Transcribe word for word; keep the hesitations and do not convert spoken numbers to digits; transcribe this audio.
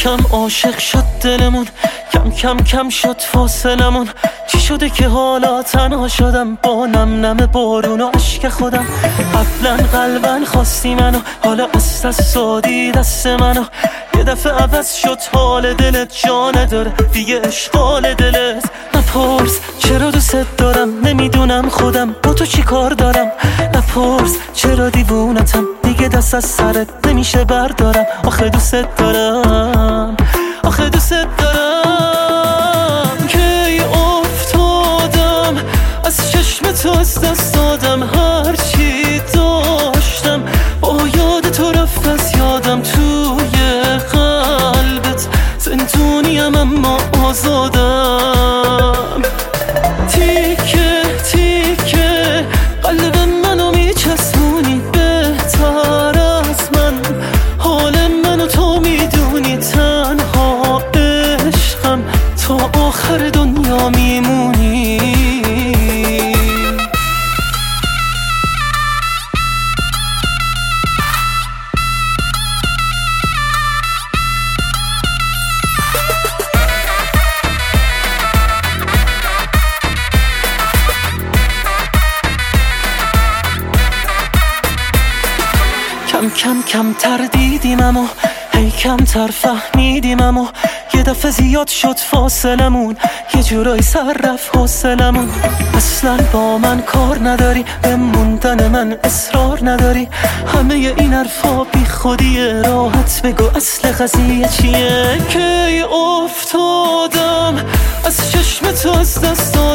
کم عاشق شد دلمون، کم کم کم شد فاصلمون. چی شده که حالا تنها شدم با نم نم بارون و عشق خودم؟ قبلا قلبا خواستی منو، حالا از دست دادی دست منو. یه دفعه عوض شد حال دلت، جا نداره دیگه اشغال دلت. نپرس چرا دوست دارم، نمیدونم خودم با تو چی کار دارم. نپرس چرا دیوونتم، دیگه دست از سرت نمیشه بردارم. آخه دوست دارم، آخه دوست دارم. کی افتادم از چشم تو، از دست دادم هر چی داشتم. با یاد تو رفت از یادم، توی قلبت زندونیم اما آزادم. تیکه تیکه قلب منو میچسبونی، بهتر از من حال منو تو میدونی. تنها عشقم تا آخر دنیا میمونی. کم کم کم تر دیدیم اما هی کم تر فهمیدیم. اما یه دفعه زیاد شد فاصلمون، یه جورایی سر رفت حوصلمون. اصلا با من کار نداری، به موندن من اصرار نداری. همه این حرفا بی خودیه، راحت بگو اصل قضیه چیه. کی افتادم از چشم تو، از دست